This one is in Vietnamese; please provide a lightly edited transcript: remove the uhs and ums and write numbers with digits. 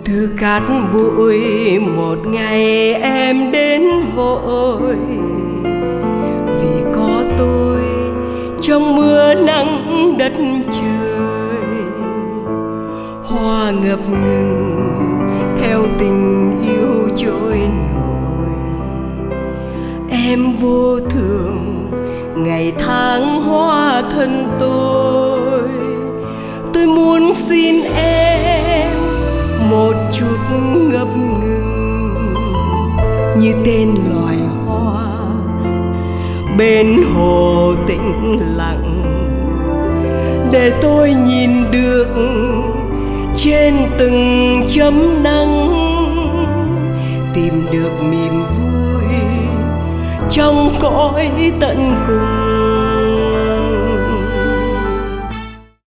Từ cát bụi một ngày em đến vội, vì có tôi trong mưa nắng đất trời. Hoa ngập ngừng theo tình yêu trôi nổi, em vô thường ngày tháng hóa thân tôi. Tôi muốn xin em một chút ngập ngừng như tên loài hoa bên hồ tĩnh lặng, để tôi nhìn được trên từng chấm nắng, tìm được niềm vui trong cõi tận cùng.